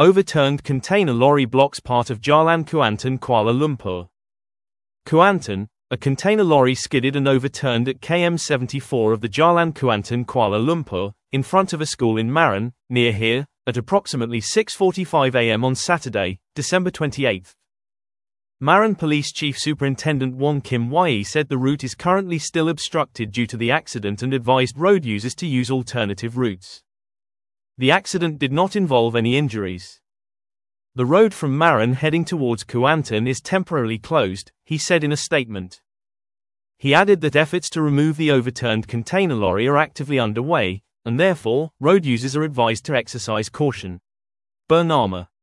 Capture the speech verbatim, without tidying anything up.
Overturned container lorry blocks part of Jalan Kuantan, Kuala Lumpur. Kuantan, a container lorry skidded and overturned at kilometer seventy-four of the Jalan Kuantan, Kuala Lumpur, in front of a school in Maran, near here, at approximately six forty-five a m on Saturday, December twenty-eighth. Maran Police Chief Superintendent Wong Kim Wai said the route is currently still obstructed due to the accident and advised road users to use alternative routes. The accident did not involve any injuries. The road from Maran heading towards Kuantan is temporarily closed, he said in a statement. He added that efforts to remove the overturned container lorry are actively underway, and therefore, road users are advised to exercise caution. Bernama